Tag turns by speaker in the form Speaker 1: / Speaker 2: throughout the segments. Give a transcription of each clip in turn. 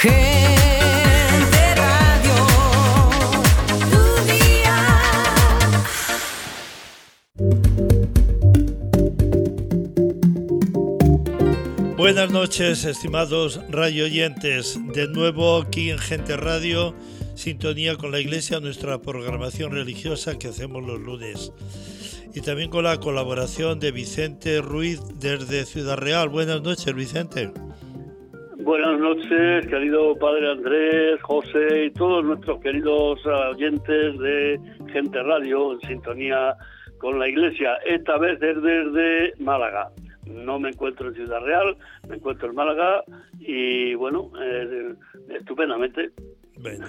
Speaker 1: Gente Radio, tu día.
Speaker 2: Buenas noches, estimados radioyentes. De nuevo aquí en Gente Radio, sintonía con la Iglesia, nuestra programación religiosa que hacemos los lunes. Y también con la colaboración de Vicente Ruiz desde Ciudad Real. Buenas noches, Vicente.
Speaker 3: Buenas noches, querido Padre Andrés, José y todos nuestros queridos oyentes de Gente Radio en sintonía con la Iglesia. Esta vez desde Málaga. No me encuentro en Ciudad Real, me encuentro en Málaga y bueno, estupendamente.
Speaker 2: Bueno,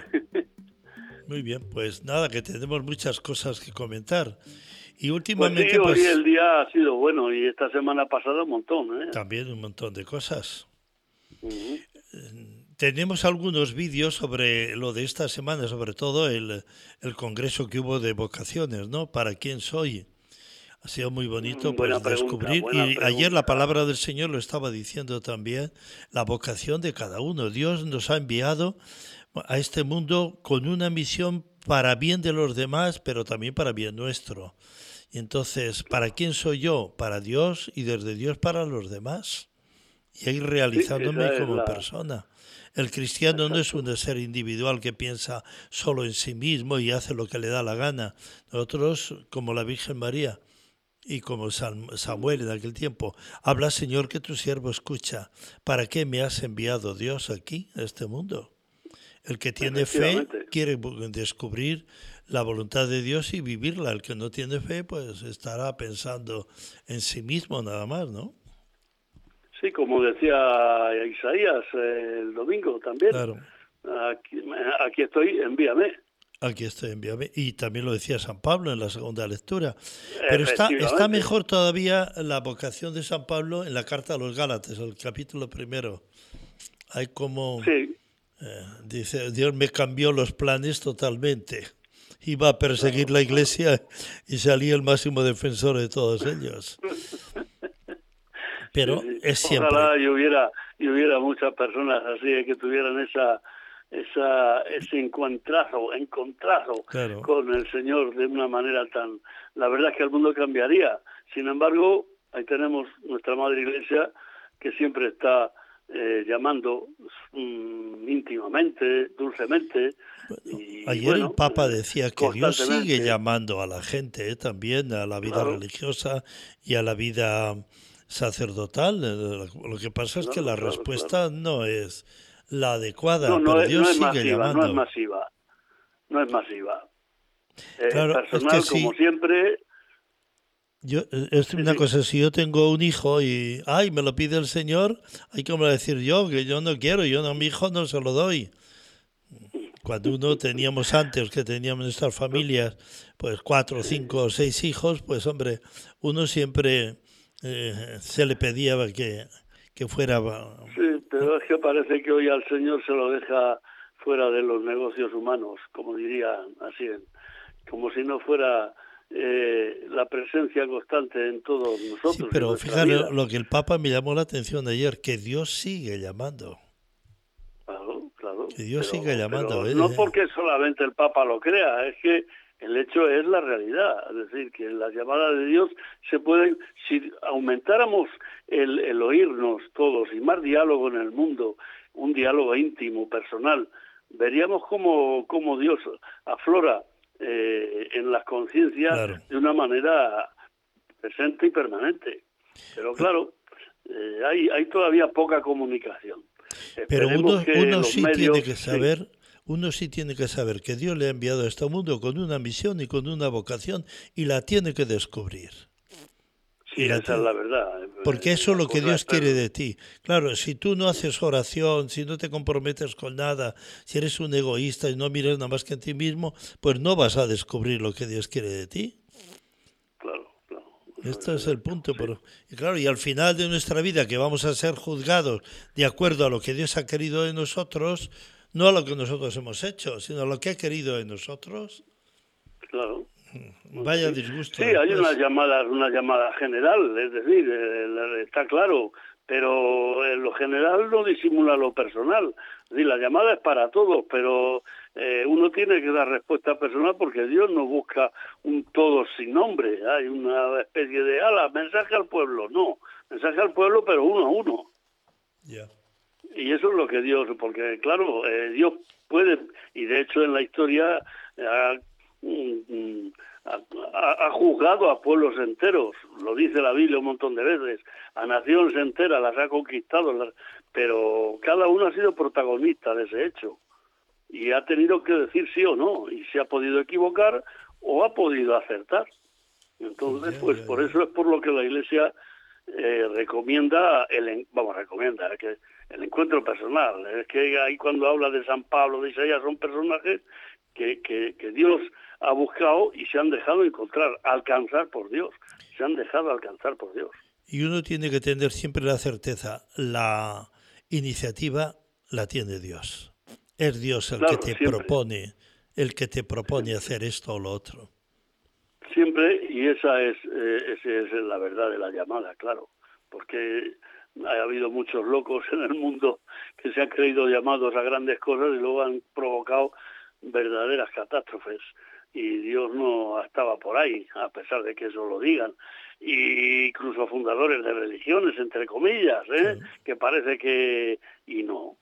Speaker 2: muy bien, pues nada, que tenemos muchas cosas que comentar. Y últimamente
Speaker 3: pues sí, hoy el día ha sido bueno y esta semana pasada un montón, ¿eh?
Speaker 2: También un montón de cosas.
Speaker 3: Uh-huh.
Speaker 2: Tenemos algunos vídeos sobre lo de esta semana, sobre todo el congreso que hubo de vocaciones, ¿no? ¿Para quién soy? Ha sido muy bonito pues descubrir, y ayer la palabra del Señor lo estaba diciendo también, la vocación de cada uno. Dios nos ha enviado a este mundo con una misión para bien de los demás, pero también para bien nuestro. Y entonces, ¿para quién soy yo? Para Dios y desde Dios para los demás. Y ir realizándome como persona. El cristiano no es un ser individual que piensa solo en sí mismo y hace lo que le da la gana. Nosotros, como la Virgen María y como Samuel en aquel tiempo, habla, Señor, que tu siervo escucha. ¿Para qué me has enviado Dios aquí, a este mundo? El que tiene fe quiere descubrir la voluntad de Dios y vivirla. El que no tiene fe, pues estará pensando en sí mismo nada más, ¿no?
Speaker 3: Sí, como decía Isaías el domingo también.
Speaker 2: Claro.
Speaker 3: Aquí estoy, envíame.
Speaker 2: Aquí estoy, envíame. Y también lo decía San Pablo en la segunda lectura. Pero está mejor todavía la vocación de San Pablo en la carta a los Gálatas, el capítulo 1. Hay como...
Speaker 3: Sí.
Speaker 2: Dice, Dios me cambió los planes totalmente. Iba a perseguir la Iglesia y salí el máximo defensor de todos ellos. Pero sí. Es siempre.
Speaker 3: Ojalá y hubiera muchas personas así que tuvieran ese encontrazo claro. Con el Señor de una manera tan... La verdad es que el mundo cambiaría. Sin embargo, ahí tenemos nuestra Madre Iglesia que siempre está llamando íntimamente, dulcemente.
Speaker 2: Bueno, ayer el Papa decía que Dios sigue llamando a la gente también, a la vida religiosa y a la vida sacerdotal. Lo que pasa es que la respuesta no es la adecuada, pero Dios sigue llamando.
Speaker 3: No es masiva.
Speaker 2: Claro,
Speaker 3: personal,
Speaker 2: es que
Speaker 3: como siempre...
Speaker 2: Es una cosa, si yo tengo un hijo y me lo pide el Señor, hay que decir yo, que yo no quiero, yo a mi hijo no se lo doy. Cuando uno teníamos antes, que teníamos nuestras familias, pues 4, 5 o 6 hijos, pues hombre, uno siempre se le pedía que fuera...
Speaker 3: Sí, pero es que parece que hoy al Señor se lo deja fuera de los negocios humanos, como diría así, como si no fuera... la presencia constante en todos nosotros.
Speaker 2: Sí, pero fíjate lo que el Papa me llamó la atención ayer, que Dios sigue llamando.
Speaker 3: Claro.
Speaker 2: Que Dios sigue llamando.
Speaker 3: No porque solamente el Papa lo crea, es que el hecho es la realidad. Es decir, que las llamadas de Dios se pueden... Si aumentáramos el oírnos todos y más diálogo en el mundo, un diálogo íntimo, personal, veríamos cómo Dios aflora en las conciencias de una manera presente y permanente. Pero claro, hay todavía poca comunicación.
Speaker 2: Pero uno sí tiene que saber que Dios le ha enviado a este mundo con una misión y con una vocación y la tiene que descubrir.
Speaker 3: Sí, esa es la verdad.
Speaker 2: Porque eso es lo que Dios quiere de ti. Claro, si tú no haces oración, si no te comprometes con nada, si eres un egoísta y no miras nada más que en ti mismo, pues no vas a descubrir lo que Dios quiere de ti.
Speaker 3: Claro.
Speaker 2: Este es el punto. Sí. Y al final de nuestra vida, que vamos a ser juzgados de acuerdo a lo que Dios ha querido de nosotros, no a lo que nosotros hemos hecho, sino a lo que ha querido de nosotros.
Speaker 3: Claro.
Speaker 2: Vaya disgusto.
Speaker 3: Sí, hay una llamada general, es decir, está claro, pero lo general no disimula lo personal. Es decir, la llamada es para todos, pero uno tiene que dar respuesta personal porque Dios no busca un todos sin nombre. Hay una especie de, mensaje al pueblo. No, mensaje al pueblo, pero uno a uno.
Speaker 2: Ya.
Speaker 3: Y eso es lo que Dios, porque claro, Dios puede, y de hecho en la historia ha juzgado a pueblos enteros, lo dice la Biblia un montón de veces, a naciones enteras las ha conquistado, pero cada uno ha sido protagonista de ese hecho y ha tenido que decir sí o no, y se ha podido equivocar o ha podido acertar. Entonces, pues por eso es por lo que la Iglesia recomienda que el encuentro personal. Es que ahí cuando habla de San Pablo, de Isaías, son personajes que Dios ha buscado y se han dejado encontrar, alcanzar por Dios. Se han dejado alcanzar por Dios.
Speaker 2: Y uno tiene que tener siempre la certeza, la iniciativa la tiene Dios. Es Dios el que te propone hacer esto o lo otro.
Speaker 3: Siempre, y esa es la verdad de la llamada, claro, porque ha habido muchos locos en el mundo que se han creído llamados a grandes cosas y luego han provocado verdaderas catástrofes, y Dios no estaba por ahí, a pesar de que eso lo digan. Y incluso fundadores de religiones, entre comillas,
Speaker 2: Sí.
Speaker 3: que parece que... Y no.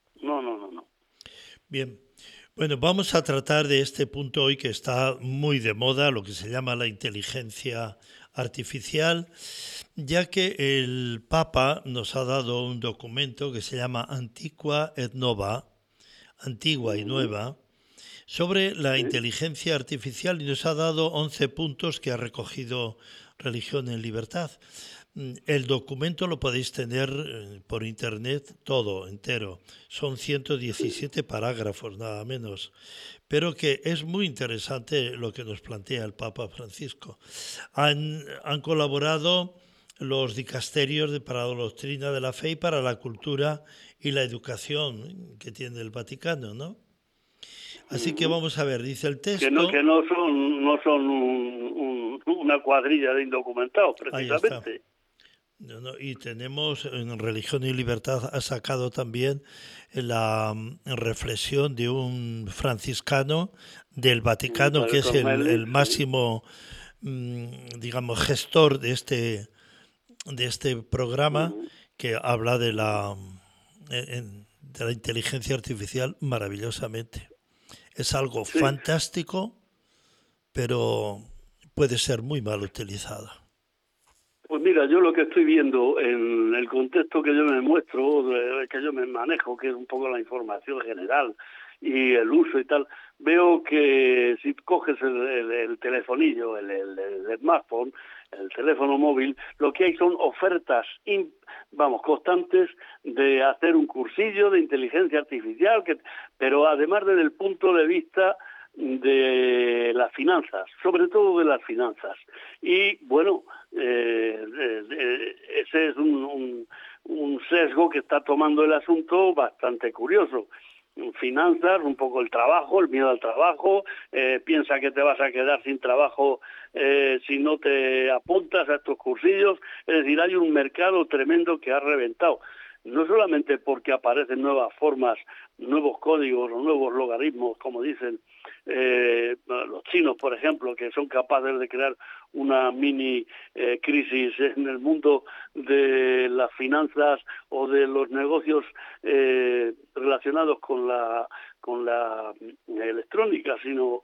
Speaker 2: Bien. Bueno, vamos a tratar de este punto hoy que está muy de moda, lo que se llama la inteligencia artificial, ya que el Papa nos ha dado un documento que se llama Antiqua et Nova, Antigua y Nueva, sobre la inteligencia artificial, y nos ha dado 11 puntos que ha recogido Religión en Libertad. El documento lo podéis tener por internet todo, entero. Son 117 parágrafos, nada menos. Pero que es muy interesante lo que nos plantea el Papa Francisco. Han colaborado los dicasterios para la doctrina de la fe y para la cultura y la educación que tiene el Vaticano, ¿no? Así que vamos a ver, dice el texto...
Speaker 3: Que no son una cuadrilla de indocumentados, precisamente.
Speaker 2: Y tenemos en Religión y Libertad, ha sacado también la reflexión de un franciscano del Vaticano, que es el máximo, digamos, gestor de este programa, que habla de la inteligencia artificial maravillosamente. Es algo fantástico, pero puede ser muy mal utilizada.
Speaker 3: Pues mira, yo lo que estoy viendo en el contexto que yo me muestro, que yo me manejo, que es un poco la información general y el uso y tal, veo que si coges el telefonillo, el smartphone, el teléfono móvil, lo que hay son ofertas constantes de hacer un cursillo de inteligencia artificial, pero además desde el punto de vista de las finanzas, sobre todo de las finanzas. Y bueno, ese es un sesgo que está tomando el asunto bastante curioso. Finanzas, un poco el trabajo, el miedo al trabajo, piensa que te vas a quedar sin trabajo si no te apuntas a estos cursillos. Es decir, hay un mercado tremendo que ha reventado. No solamente porque aparecen nuevas formas, nuevos códigos o nuevos logaritmos, como dicen los chinos, por ejemplo, que son capaces de crear una mini crisis en el mundo de las finanzas o de los negocios relacionados con la electrónica, sino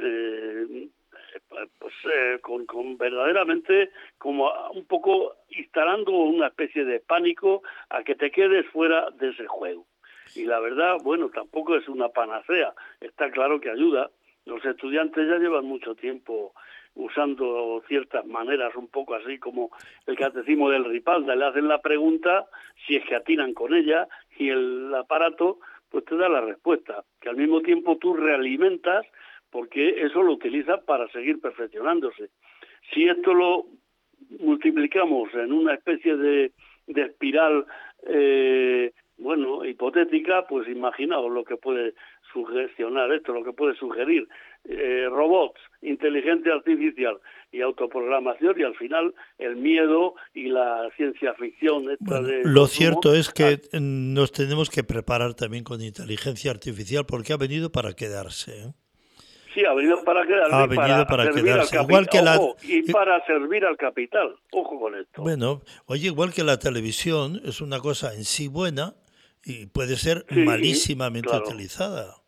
Speaker 3: con verdaderamente como un poco instalando una especie de pánico a que te quedes fuera de ese juego. Y la verdad, bueno, tampoco es una panacea, está claro que ayuda. Los estudiantes ya llevan mucho tiempo usando ciertas maneras, un poco así como el catecismo del Ripalda, le hacen la pregunta, si es que atinan con ella, y el aparato pues te da la respuesta, que al mismo tiempo tú realimentas, porque eso lo utiliza para seguir perfeccionándose. Si esto lo multiplicamos en una especie de espiral bueno, hipotética, pues imaginaos lo que puede sugestionar esto, lo que puede sugerir. Robots, inteligencia artificial y autoprogramación, y al final el miedo y la ciencia ficción.
Speaker 2: Bueno, lo cierto es que nos tenemos que preparar también con inteligencia artificial porque ha venido para quedarse, ¿eh?
Speaker 3: Sí, ha venido para quedarse.
Speaker 2: Ha venido para quedarse. Igual que
Speaker 3: y para servir al capital. Ojo con esto.
Speaker 2: Bueno, oye, igual que la televisión es una cosa en sí buena y puede ser
Speaker 3: Sí,
Speaker 2: malísimamente
Speaker 3: claro.
Speaker 2: utilizada.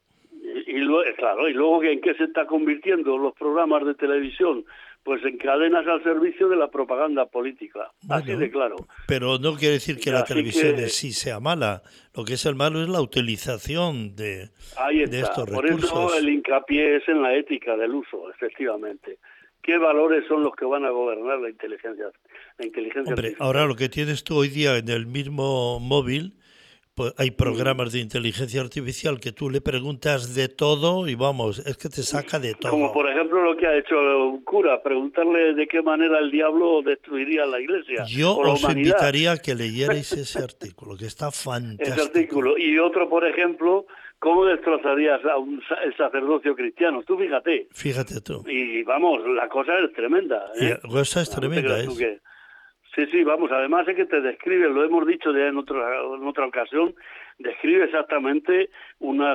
Speaker 3: Claro, y luego ¿en qué se está convirtiendo los programas de televisión? Pues en cadenas al servicio de la propaganda política,
Speaker 2: Bueno,
Speaker 3: así de claro.
Speaker 2: Pero no quiere decir que la
Speaker 3: Así
Speaker 2: televisión
Speaker 3: que-
Speaker 2: en sí sea mala. Lo que es el malo es la utilización de
Speaker 3: Ahí está,
Speaker 2: estos
Speaker 3: por
Speaker 2: recursos.
Speaker 3: eso el hincapié es en la ética del uso, efectivamente. ¿Qué valores son los que van a gobernar la inteligencia
Speaker 2: Hombre,
Speaker 3: artificial?
Speaker 2: ahora lo que tienes tú hoy día en el mismo móvil, pues hay programas de inteligencia artificial que tú le preguntas de todo y vamos, es que te saca de todo.
Speaker 3: Como por ejemplo lo que ha hecho un cura, preguntarle de qué manera el diablo destruiría la iglesia
Speaker 2: Yo
Speaker 3: o la
Speaker 2: os
Speaker 3: humanidad.
Speaker 2: invitaría a que leyerais ese artículo, que está fantástico.
Speaker 3: Ese artículo. Y otro, por ejemplo, ¿cómo destrozarías a el sacerdocio cristiano? Tú fíjate.
Speaker 2: Fíjate tú.
Speaker 3: Y vamos, la cosa es tremenda.
Speaker 2: Y
Speaker 3: ¿eh?
Speaker 2: la cosa es
Speaker 3: No te
Speaker 2: tremenda,
Speaker 3: creas tú
Speaker 2: ¿eh?
Speaker 3: que- Sí, vamos, además es que te describe, lo hemos dicho ya en otra ocasión, describe exactamente unas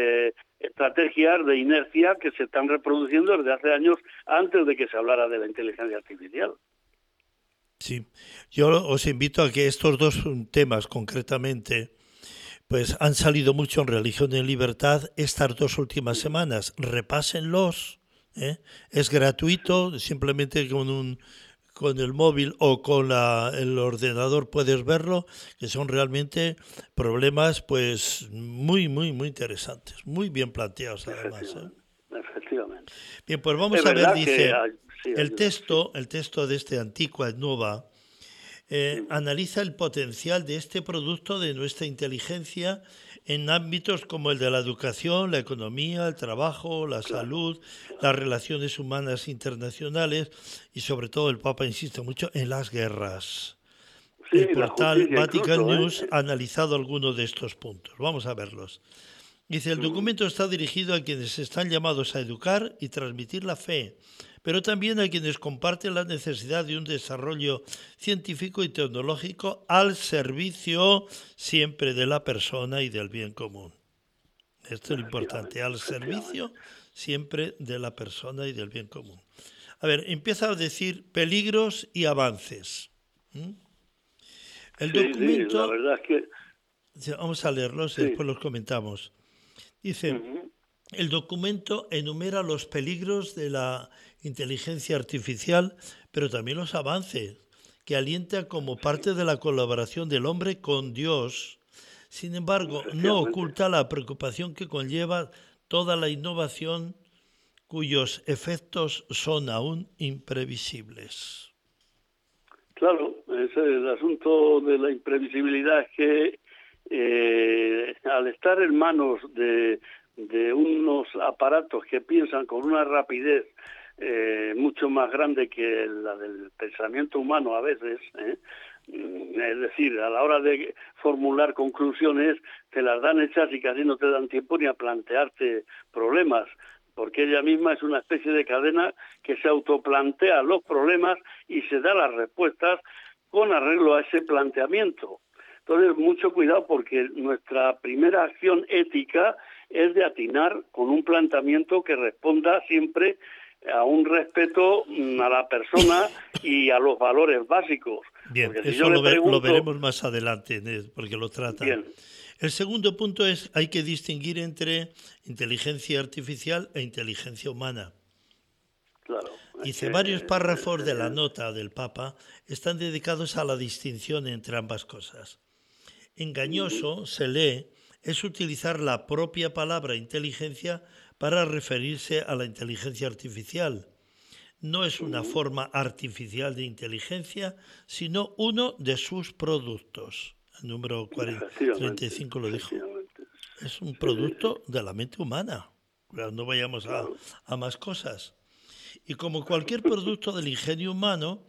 Speaker 3: estrategias de inercia que se están reproduciendo desde hace años antes de que se hablara de la inteligencia artificial.
Speaker 2: Sí. Yo os invito a que estos dos temas concretamente pues han salido mucho en Religión en Libertad estas 2 últimas semanas. Repásenlos, ¿eh? Es gratuito, simplemente con el móvil o con el ordenador puedes verlo, que son realmente problemas pues muy interesantes, muy bien planteados además, ¿eh?
Speaker 3: Efectivamente.
Speaker 2: Bien, pues vamos
Speaker 3: Es
Speaker 2: a ver,
Speaker 3: verdad
Speaker 2: dice
Speaker 3: que sí,
Speaker 2: el
Speaker 3: ayuda.
Speaker 2: texto de este Antiqua et Nova analiza el potencial de este producto de nuestra inteligencia en ámbitos como el de la educación, la economía, el trabajo, la salud, las relaciones humanas internacionales y sobre todo el Papa insiste mucho en las guerras.
Speaker 3: Sí,
Speaker 2: El
Speaker 3: la
Speaker 2: portal
Speaker 3: justicia
Speaker 2: Vatican
Speaker 3: incluso,
Speaker 2: News ha analizado algunos de estos puntos. Vamos a verlos. Dice, el documento está dirigido a quienes están llamados a educar y transmitir la fe, pero también a quienes comparten la necesidad de un desarrollo científico y tecnológico al servicio siempre de la persona y del bien común. Esto es lo importante, al servicio siempre de la persona y del bien común. A ver, empieza a decir peligros y avances. El documento...
Speaker 3: Sí, la verdad es que...
Speaker 2: Vamos a leerlos y después los comentamos. Dice, el documento enumera los peligros de la inteligencia artificial, pero también los avances, que alienta como parte de la colaboración del hombre con Dios. Sin embargo, no oculta la preocupación que conlleva toda la innovación cuyos efectos son aún imprevisibles.
Speaker 3: Claro, el asunto de la imprevisibilidad es que al estar en manos de unos aparatos que piensan con una rapidez mucho más grande que la del pensamiento humano a veces, es decir, a la hora de formular conclusiones te las dan hechas y casi no te dan tiempo ni a plantearte problemas, porque ella misma es una especie de cadena que se autoplantea los problemas y se da las respuestas con arreglo a ese planteamiento. Entonces, mucho cuidado porque nuestra primera acción ética es de atinar con un planteamiento que responda siempre a un respeto a la persona y a los valores básicos.
Speaker 2: Bien,
Speaker 3: Porque si
Speaker 2: eso
Speaker 3: yo le
Speaker 2: lo veremos más adelante, porque lo trata.
Speaker 3: Bien.
Speaker 2: El segundo punto es, hay que distinguir entre inteligencia artificial e inteligencia humana.
Speaker 3: Claro.
Speaker 2: Dice, varios párrafos de la nota del Papa están dedicados a la distinción entre ambas cosas. Engañoso, se lee, es utilizar la propia palabra inteligencia para referirse a la inteligencia artificial. No es una forma artificial de inteligencia, sino uno de sus productos. El número 35 lo dijo. Es un producto de la mente humana. No vayamos a más cosas. Y como cualquier producto del ingenio humano,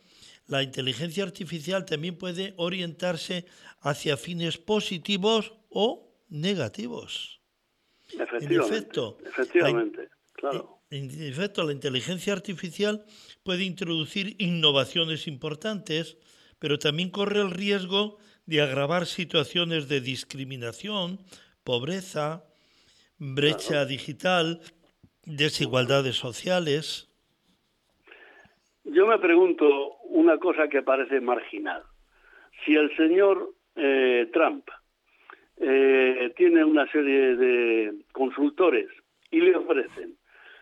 Speaker 2: la inteligencia artificial también puede orientarse hacia fines positivos o negativos.
Speaker 3: Efectivamente, claro.
Speaker 2: En efecto, la inteligencia artificial puede introducir innovaciones importantes, pero también corre el riesgo de agravar situaciones de discriminación, pobreza, brecha digital, desigualdades sociales.
Speaker 3: Yo me pregunto una cosa que parece marginal. Si el señor Trump tiene una serie de consultores y le ofrecen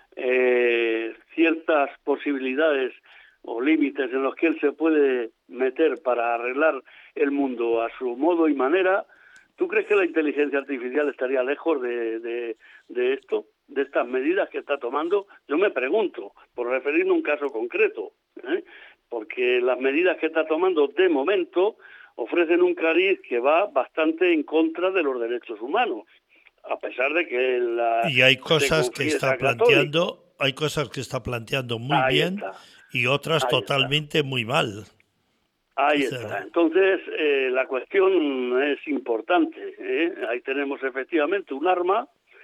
Speaker 3: ciertas posibilidades o límites en los que él se puede meter para arreglar el mundo a su modo y manera, ¿tú crees que la inteligencia artificial estaría lejos de esto, de estas medidas que está tomando? Yo me pregunto, por referirme a un caso concreto, porque las medidas que está tomando de momento ofrecen un cariz que va bastante en contra de los derechos humanos, a pesar de que
Speaker 2: y hay cosas que está planteando muy bien y otras totalmente muy mal.
Speaker 3: Ahí está. Entonces, la cuestión es importante. Ahí tenemos efectivamente un arma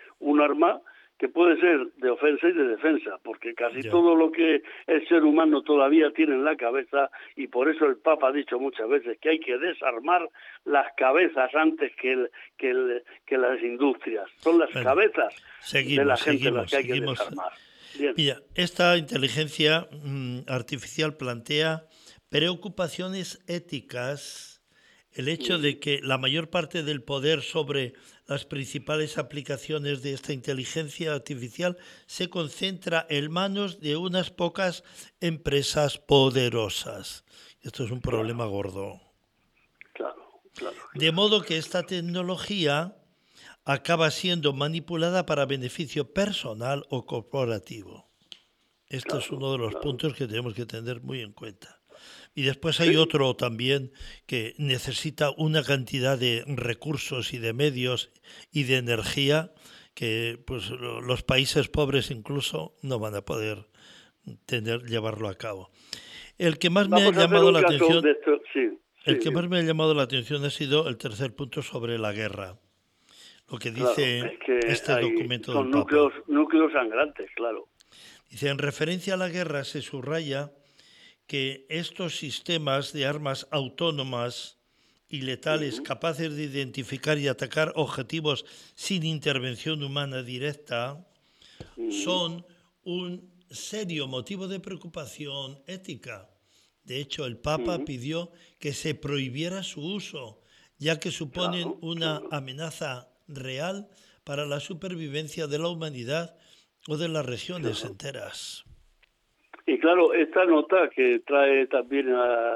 Speaker 3: que puede ser de ofensa y de defensa, porque casi todo lo que el ser humano todavía tiene en la cabeza, y por eso el Papa ha dicho muchas veces que hay que desarmar las cabezas antes que las industrias. Son las cabezas de la gente las que hay que desarmar. Bien.
Speaker 2: Mira, esta inteligencia artificial plantea preocupaciones éticas, el hecho de que la mayor parte del poder sobre las principales aplicaciones de esta inteligencia artificial se concentra en manos de unas pocas empresas poderosas. Esto es un problema gordo.
Speaker 3: Claro.
Speaker 2: De modo que esta tecnología acaba siendo manipulada para beneficio personal o corporativo. Este es uno de los puntos que tenemos que tener muy en cuenta. Y después hay otro también que necesita una cantidad de recursos y de medios y de energía que pues los países pobres incluso no van a poder llevarlo a cabo. El que más me ha llamado la atención, más me ha llamado la atención ha sido el tercer punto sobre la guerra. Lo que dice este documento del Papa.
Speaker 3: Son núcleos sangrantes, claro.
Speaker 2: Dice, en referencia a la guerra se subraya que estos sistemas de armas autónomas y letales capaces de identificar y atacar objetivos sin intervención humana directa son un serio motivo de preocupación ética. De hecho, el Papa pidió que se prohibiera su uso, ya que suponen una amenaza real para la supervivencia de la humanidad o de las regiones enteras.
Speaker 3: Y claro, esta nota que trae también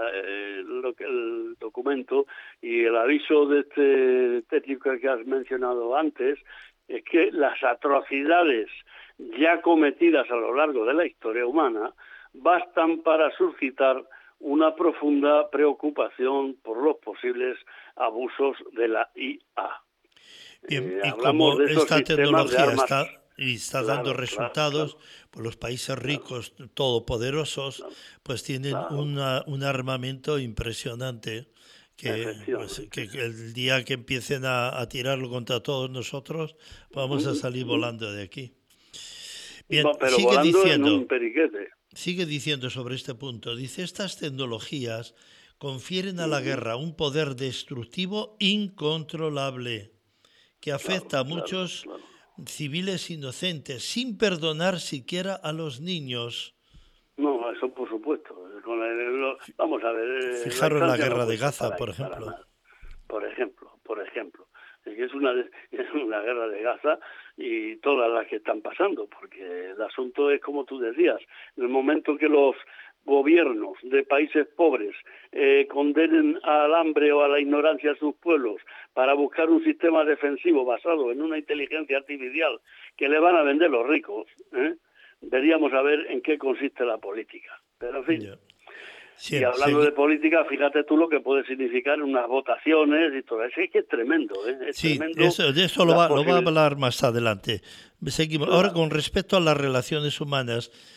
Speaker 3: el documento y el aviso de este técnico que has mencionado antes, es que las atrocidades ya cometidas a lo largo de la historia humana bastan para suscitar una profunda preocupación por los posibles abusos de la IA.
Speaker 2: Bien, y como esta tecnología está dando resultados, pues los países ricos, todopoderosos, pues tienen un armamento impresionante que el día que empiecen a tirarlo contra todos nosotros, vamos a salir volando de aquí. Bien,
Speaker 3: pero volando en un periquete.
Speaker 2: Sigue diciendo sobre este punto, dice, estas tecnologías confieren a la guerra un poder destructivo incontrolable que afecta a muchos civiles inocentes, sin perdonar siquiera a los niños.
Speaker 3: No, eso por supuesto. Vamos a ver.
Speaker 2: Fijaros la guerra de Gaza, por ejemplo.
Speaker 3: Por ejemplo. Es una guerra de Gaza y todas las que están pasando, porque el asunto es como tú decías, en el momento que los gobiernos de países pobres condenen al hambre o a la ignorancia a sus pueblos para buscar un sistema defensivo basado en una inteligencia artificial que le van a vender los ricos, veríamos a ver en qué consiste la política. Pero en fin, y hablando de política, fíjate tú lo que puede significar unas votaciones y todo eso. Es que es tremendo. Tremendo
Speaker 2: de eso lo va a hablar más adelante. Seguimos. Ahora, con respecto a las relaciones humanas,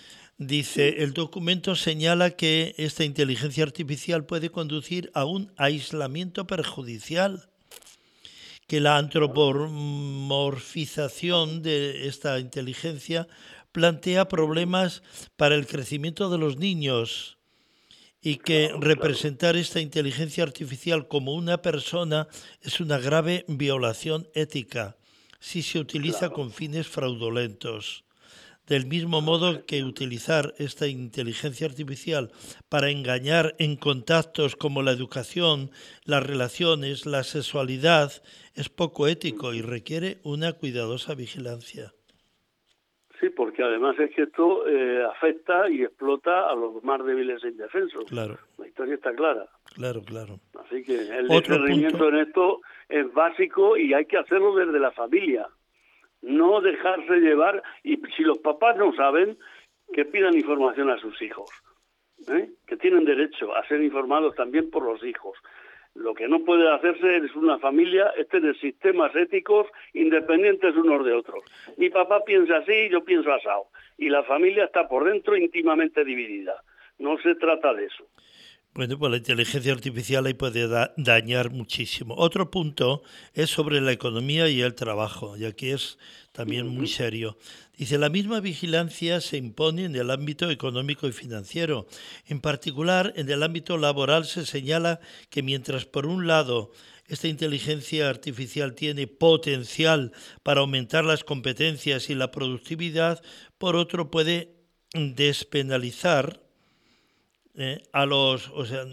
Speaker 2: Dice, el documento señala que esta inteligencia artificial puede conducir a un aislamiento perjudicial, que la antropomorfización de esta inteligencia plantea problemas para el crecimiento de los niños y que representar esta inteligencia artificial como una persona es una grave violación ética si se utiliza con fines fraudulentos. Del mismo modo que utilizar esta inteligencia artificial para engañar en contactos como la educación, las relaciones, la sexualidad, es poco ético y requiere una cuidadosa vigilancia.
Speaker 3: Sí, porque además es que esto afecta y explota a los más débiles e indefensos.
Speaker 2: Claro.
Speaker 3: La historia está clara.
Speaker 2: Claro, claro.
Speaker 3: Así que el
Speaker 2: Otro
Speaker 3: discernimiento
Speaker 2: punto.
Speaker 3: en esto es básico y hay que hacerlo desde la familia. No dejarse llevar, y si los papás no saben, que pidan información a sus hijos, que tienen derecho a ser informados también por los hijos. Lo que no puede hacerse es una familia es tener sistemas éticos independientes unos de otros. Mi papá piensa así, yo pienso asado. Y la familia está por dentro íntimamente dividida. No se trata de eso.
Speaker 2: Bueno, pues la inteligencia artificial ahí puede dañar muchísimo. Otro punto es sobre la economía y el trabajo, y aquí es también muy serio. Dice, la misma vigilancia se impone en el ámbito económico y financiero. En particular, en el ámbito laboral se señala que mientras por un lado esta inteligencia artificial tiene potencial para aumentar las competencias y la productividad, por otro puede despenalizar a los, o sea,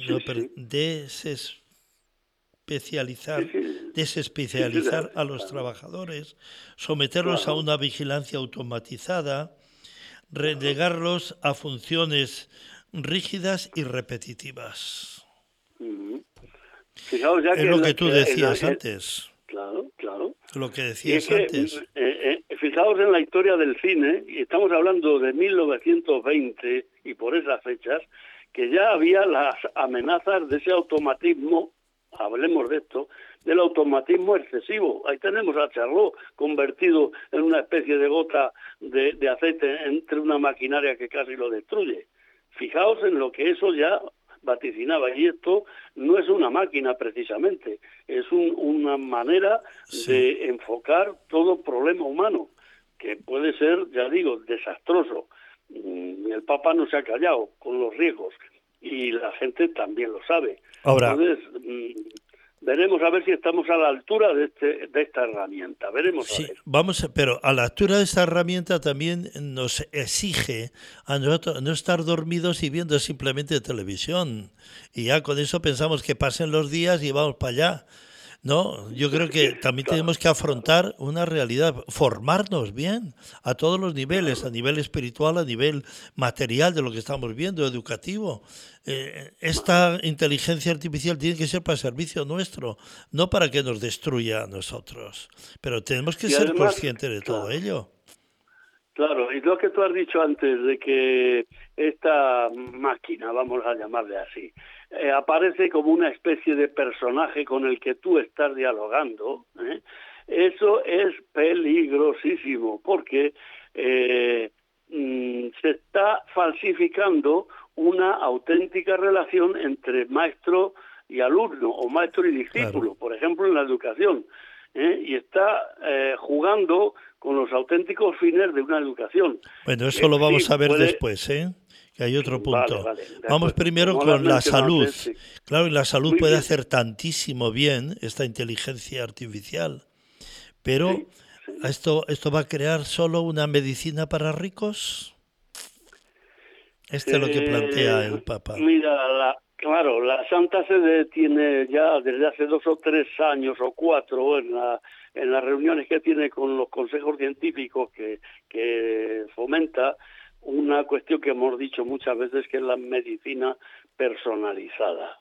Speaker 2: desespecializar a los trabajadores, someterlos a una vigilancia automatizada, relegarlos a funciones rígidas y repetitivas.
Speaker 3: Fijaos ya
Speaker 2: es lo que tú decías antes.
Speaker 3: Claro.
Speaker 2: Lo que decías antes.
Speaker 3: Fijaos en la historia del cine, y estamos hablando de 1920 y por esas fechas, que ya había las amenazas de ese automatismo, hablemos de esto, del automatismo excesivo. Ahí tenemos a Charlot convertido en una especie de gota de aceite entre una maquinaria que casi lo destruye. Fijaos en lo que eso ya vaticinaba, y esto no es una máquina precisamente, es una manera de enfocar todo problema humano, que puede ser, ya digo, desastroso. El Papa no se ha callado con los riesgos y la gente también lo sabe.
Speaker 2: Ahora,
Speaker 3: entonces, veremos a ver si estamos a la altura de esta herramienta. Veremos a ver.
Speaker 2: Pero a la altura de esta herramienta también nos exige a nosotros no estar dormidos y viendo simplemente televisión. Y ya con eso pensamos que pasen los días y vamos para allá. No, yo creo que también tenemos que afrontar una realidad, formarnos bien a todos los niveles, a nivel espiritual, a nivel material de lo que estamos viendo, educativo. Esta inteligencia artificial tiene que ser para servicio nuestro, no para que nos destruya a nosotros. Pero tenemos que ser conscientes de todo ello.
Speaker 3: Claro, y lo que tú has dicho antes de que esta máquina, vamos a llamarle así, aparece como una especie de personaje con el que tú estás dialogando, eso es peligrosísimo porque se está falsificando una auténtica relación entre maestro y alumno o maestro y discípulo, por ejemplo en la educación, y está jugando con los auténticos fines de una educación.
Speaker 2: Bueno, eso lo vamos a ver después, que hay otro punto.
Speaker 3: Vale,
Speaker 2: vamos primero con la salud. Claro, y la salud puede hacer tantísimo bien esta inteligencia artificial, pero ¿esto va a crear solo una medicina para ricos? Es lo que plantea el Papa.
Speaker 3: Mira, claro, la Santa Sede tiene ya desde hace 2 o 3 años o 4 en las reuniones que tiene con los consejos científicos que fomenta una cuestión que hemos dicho muchas veces, que es la medicina personalizada.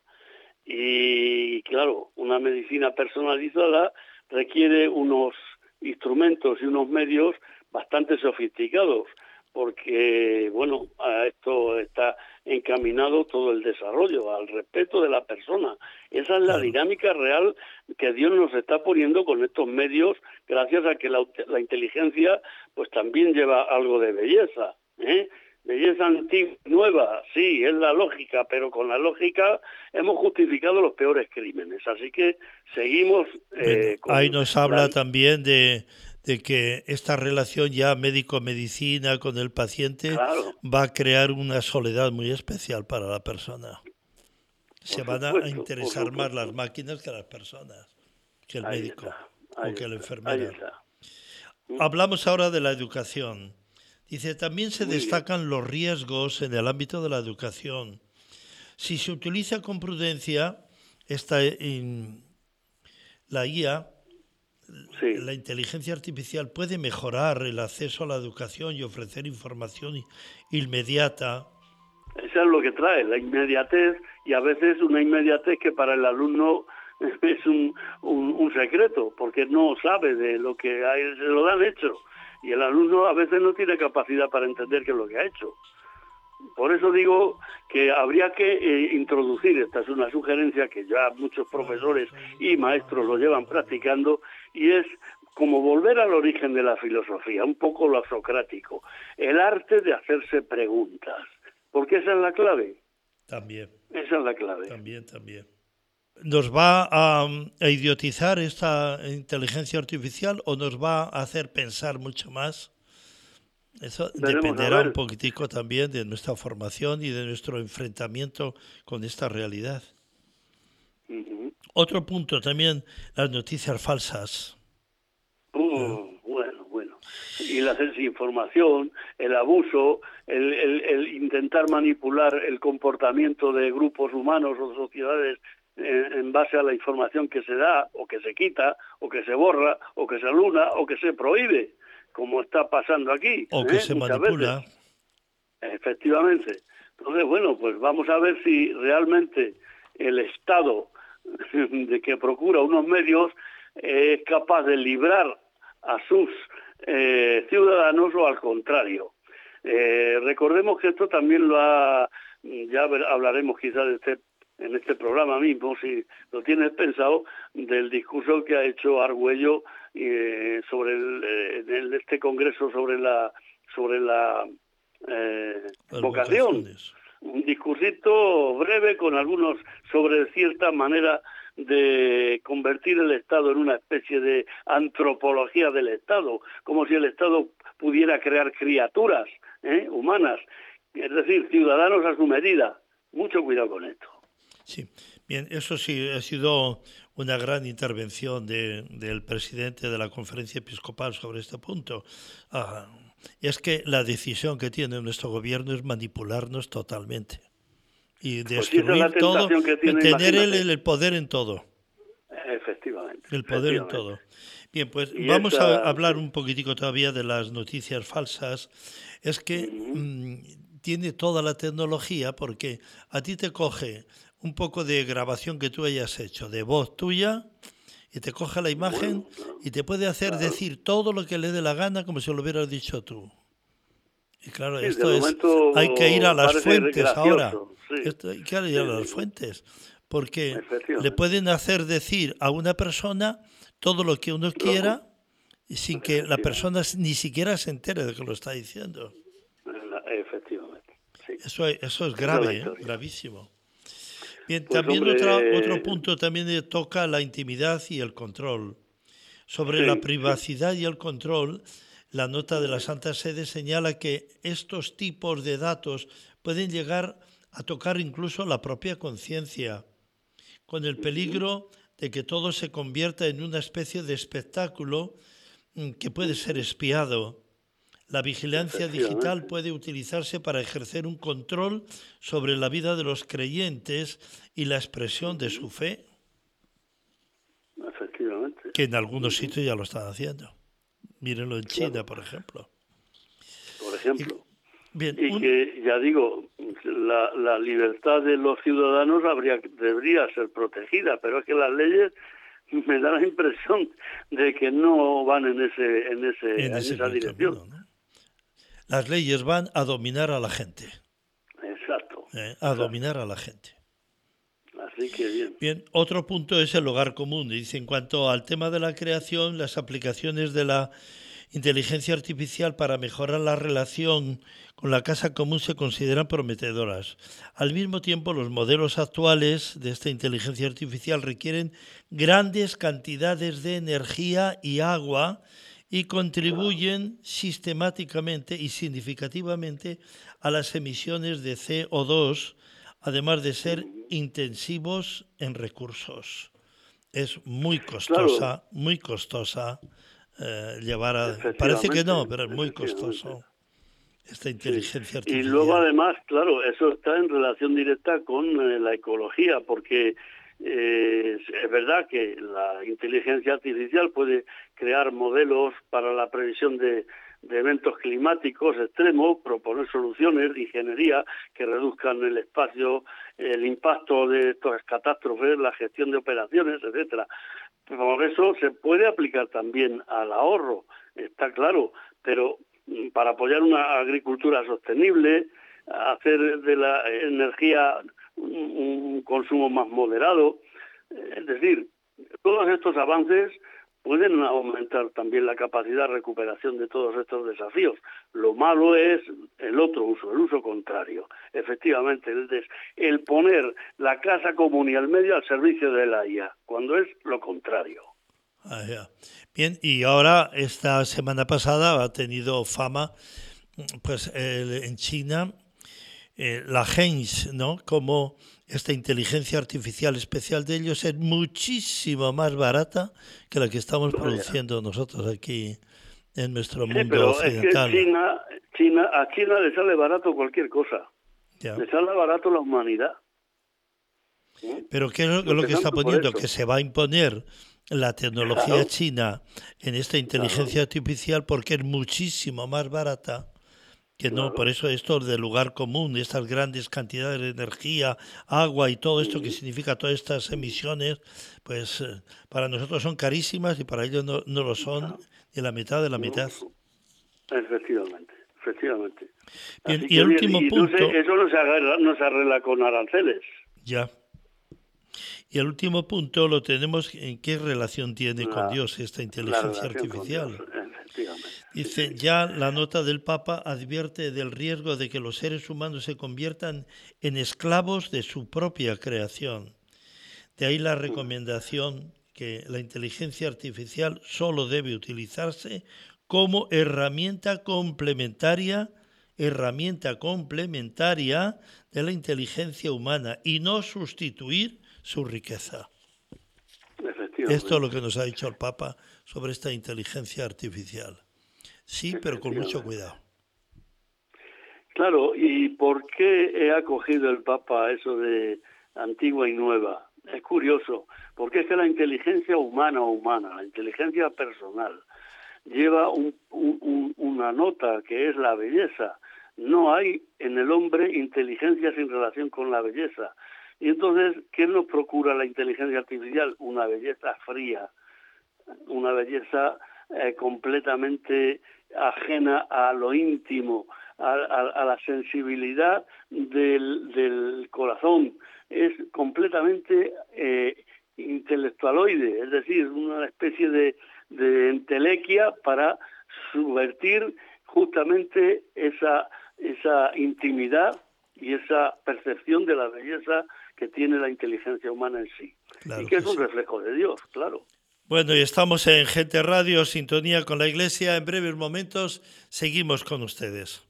Speaker 3: Y claro, una medicina personalizada requiere unos instrumentos y unos medios bastante sofisticados, porque, bueno, a esto está encaminado todo el desarrollo, al respeto de la persona. Esa es la dinámica real que Dios nos está poniendo con estos medios, gracias a que la inteligencia pues también lleva algo de belleza, belleza antigua y nueva, sí, es la lógica, pero con la lógica hemos justificado los peores crímenes. Así que seguimos...
Speaker 2: ahí nos habla también de que esta relación ya médico-medicina con el paciente va a crear una soledad muy especial para la persona. Se van a interesar más las máquinas que las personas, que el médico o que la enfermera. Hablamos ahora de la educación. Dice, también se destacan los riesgos en el ámbito de la educación. Si se utiliza con prudencia, la IA, la inteligencia artificial puede mejorar el acceso a la educación y ofrecer información inmediata.
Speaker 3: Eso es lo que trae, la inmediatez, y a veces una inmediatez que para el alumno es un secreto, porque no sabe de lo que se lo dan hecho, y el alumno a veces no tiene capacidad para entender qué es lo que ha hecho. Por eso digo que habría que introducir, esta es una sugerencia que ya muchos profesores y maestros lo llevan practicando, y es como volver al origen de la filosofía, un poco lo socrático, el arte de hacerse preguntas, porque esa es la clave.
Speaker 2: También.
Speaker 3: Esa es la clave.
Speaker 2: También. ¿Nos va a idiotizar esta inteligencia artificial o nos va a hacer pensar mucho más? Eso dependerá un poquitico también de nuestra formación y de nuestro enfrentamiento con esta realidad. Otro punto también, las noticias falsas.
Speaker 3: Bueno. Y la desinformación, el abuso, el intentar manipular el comportamiento de grupos humanos o sociedades en base a la información que se da, o que se quita, o que se borra, o que se anula, o que se prohíbe, como está pasando aquí.
Speaker 2: O que se manipula.
Speaker 3: Veces. Efectivamente. Entonces, bueno, pues vamos a ver si realmente el Estado de que procura unos medios es capaz de librar a sus ciudadanos o al contrario. Recordemos que esto también ya hablaremos quizás en este programa mismo, si lo tienes pensado, del discurso que ha hecho Argüello sobre este congreso sobre la vocación. Un discursito breve con algunos sobre cierta manera de convertir el Estado en una especie de antropología del Estado, como si el Estado pudiera crear criaturas humanas, es decir, ciudadanos a su medida. Mucho cuidado con esto.
Speaker 2: Sí, bien, eso sí ha sido una gran intervención del presidente de la Conferencia Episcopal sobre este punto. Y es que la decisión que tiene nuestro gobierno es manipularnos totalmente y destruir todo, tener el poder en todo.
Speaker 3: Efectivamente.
Speaker 2: El poder en todo. Bien, pues vamos a hablar un poquitico todavía de las noticias falsas. Es que tiene toda la tecnología, porque a ti te coge un poco de grabación que tú hayas hecho, de voz tuya, y te coge la imagen y te puede hacer decir todo lo que le dé la gana como si lo hubieras dicho tú. Y claro, esto hay que ir a las fuentes ahora. Hay que ir a las fuentes, porque le pueden hacer decir a una persona todo lo que uno quiera sin que la persona ni siquiera se entere de que lo está diciendo.
Speaker 3: Efectivamente. Sí.
Speaker 2: Eso es grave, gravísimo. Bien, pues también otro punto también toca la intimidad y el control. Sobre la privacidad y el control, la nota de la Santa Sede señala que estos tipos de datos pueden llegar a tocar incluso la propia conciencia, con el peligro de que todo se convierta en una especie de espectáculo que puede ser espiado. La vigilancia digital puede utilizarse para ejercer un control sobre la vida de los creyentes y la expresión de su fe.
Speaker 3: Efectivamente.
Speaker 2: Que en algunos sitios ya lo están haciendo. Mírenlo en China, por ejemplo.
Speaker 3: Por ejemplo.
Speaker 2: Bien,
Speaker 3: que, ya digo, la libertad de los ciudadanos debería ser protegida, pero es que las leyes me da la impresión de que no van en esa dirección.
Speaker 2: Camino, ¿no? Las leyes van a dominar a la gente.
Speaker 3: Exacto.
Speaker 2: Dominar a la gente.
Speaker 3: Así que bien.
Speaker 2: Bien, otro punto es el hogar común. Dice, en cuanto al tema de la creación, las aplicaciones de la inteligencia artificial para mejorar la relación con la casa común se consideran prometedoras. Al mismo tiempo, los modelos actuales de esta inteligencia artificial requieren grandes cantidades de energía y agua y contribuyen sistemáticamente y significativamente a las emisiones de CO2, además de ser intensivos en recursos. Es muy costosa, llevar a... Parece que no, pero es muy costoso esta inteligencia artificial.
Speaker 3: Y luego además, claro, eso está en relación directa con la ecología, porque es verdad que la inteligencia artificial puede crear modelos para la previsión de eventos climáticos extremos, proponer soluciones de ingeniería que reduzcan el espacio, el impacto de estas catástrofes, la gestión de operaciones, etcétera. Por eso se puede aplicar también al ahorro, está claro, pero para apoyar una agricultura sostenible, hacer de la energía un consumo más moderado, es decir, todos estos avances pueden aumentar también la capacidad de recuperación de todos estos desafíos. Lo malo es el otro uso, el uso contrario. Efectivamente, el poner la casa común y al medio al servicio de la IA, cuando es lo contrario.
Speaker 2: Ah, ya. Bien, y ahora esta semana pasada ha tenido fama, pues en China, la Heinz, ¿no? Como esta inteligencia artificial especial de ellos es muchísimo más barata que la que estamos produciendo nosotros aquí en nuestro mundo
Speaker 3: pero
Speaker 2: occidental.
Speaker 3: Es que a China le sale barato cualquier cosa.
Speaker 2: Ya.
Speaker 3: Le sale barato la humanidad.
Speaker 2: Pero ¿qué es lo que está poniendo? Que se va a imponer la tecnología china en esta inteligencia artificial porque es muchísimo más barata que no. Por eso esto del lugar común, estas grandes cantidades de energía, agua y todo esto que significa todas estas emisiones, pues para nosotros son carísimas y para ellos no lo son ni la mitad de la mitad.
Speaker 3: Efectivamente.
Speaker 2: Bien, y el último punto...
Speaker 3: Eso no se arregla con aranceles.
Speaker 2: Ya. Y el último punto lo tenemos en qué relación tiene con Dios esta inteligencia artificial. Dice, ya la nota del Papa advierte del riesgo de que los seres humanos se conviertan en esclavos de su propia creación. De ahí la recomendación que la inteligencia artificial solo debe utilizarse como herramienta complementaria de la inteligencia humana y no sustituir su riqueza. Esto es lo que nos ha dicho el Papa sobre esta inteligencia artificial. Sí, pero con mucho cuidado.
Speaker 3: Claro, ¿y por qué ha cogido el Papa eso de antigua y nueva? Es curioso, porque es que la inteligencia humana, la inteligencia personal, lleva una nota que es la belleza. No hay en el hombre inteligencia sin relación con la belleza. Y entonces, ¿qué nos procura la inteligencia artificial? Una belleza fría, una belleza completamente ajena a lo íntimo, a la sensibilidad del corazón. Es completamente intelectualoide, es decir, una especie de entelequia para subvertir justamente esa intimidad y esa percepción de la belleza que tiene la inteligencia humana en sí. Claro, y que es un reflejo de Dios, claro.
Speaker 2: Bueno, y estamos en Gente Radio, sintonía con la Iglesia. En breves momentos seguimos con ustedes.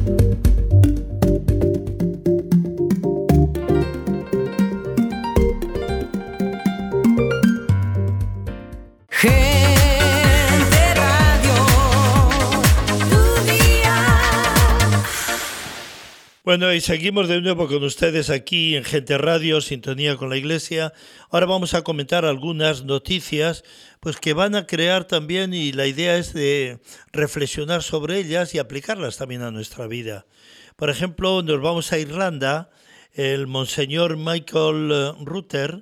Speaker 2: Bueno, y seguimos de nuevo con ustedes aquí en Gente Radio, sintonía con la Iglesia. Ahora vamos a comentar algunas noticias pues que van a crear también, y la idea es de reflexionar sobre ellas y aplicarlas también a nuestra vida. Por ejemplo, nos vamos a Irlanda. El monseñor Michael Rutter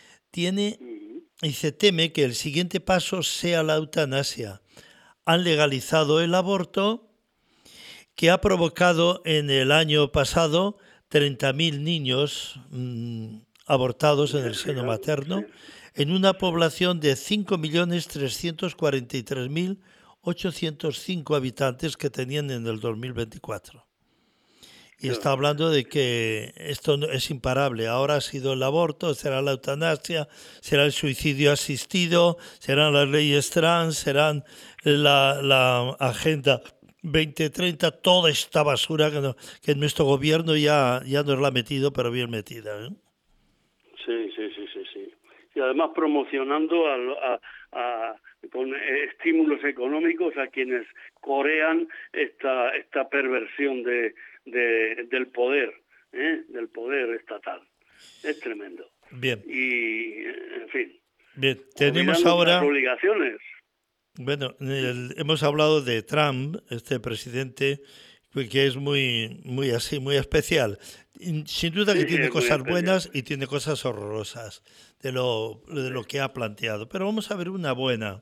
Speaker 2: teme que el siguiente paso sea la eutanasia. Han legalizado el aborto, que ha provocado en el año pasado 30.000 niños abortados en el seno materno, en una población de 5.343.000 805 habitantes que tenían en el 2024. Y está hablando de que esto es imparable. Ahora ha sido el aborto, será la eutanasia, será el suicidio asistido, serán las leyes trans, serán la Agenda 2030, toda esta basura que nuestro gobierno ya nos la ha metido, pero bien metida, ¿eh?
Speaker 3: Sí. Y además promocionando con estímulos económicos a quienes corean esta perversión del poder, del poder estatal. Es tremendo.
Speaker 2: Bien.
Speaker 3: Y, en fin.
Speaker 2: Bien, tenemos ahora...
Speaker 3: obligaciones.
Speaker 2: Bueno, hemos hablado de Trump, este presidente que es muy así, muy especial. Sin duda que tiene cosas buenas y tiene cosas horrorosas de lo que ha planteado. Pero vamos a ver una buena.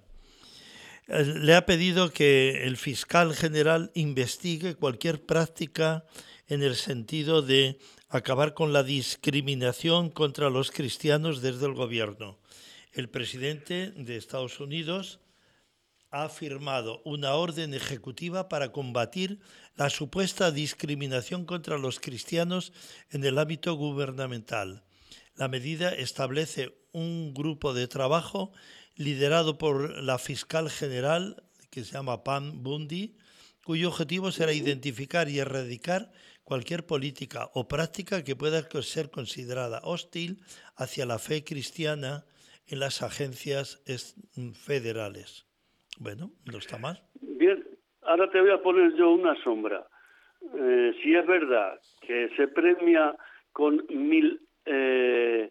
Speaker 2: Le ha pedido que el fiscal general investigue cualquier práctica en el sentido de acabar con la discriminación contra los cristianos desde el gobierno. El presidente de Estados Unidos ha firmado una orden ejecutiva para combatir la supuesta discriminación contra los cristianos en el ámbito gubernamental. La medida establece un grupo de trabajo liderado por la fiscal general, que se llama Pam Bondi, cuyo objetivo será identificar y erradicar cualquier política o práctica que pueda ser considerada hostil hacia la fe cristiana en las agencias federales. Bueno, no está mal.
Speaker 3: Bien, ahora te voy a poner yo una sombra. Si es verdad que se premia con $1.000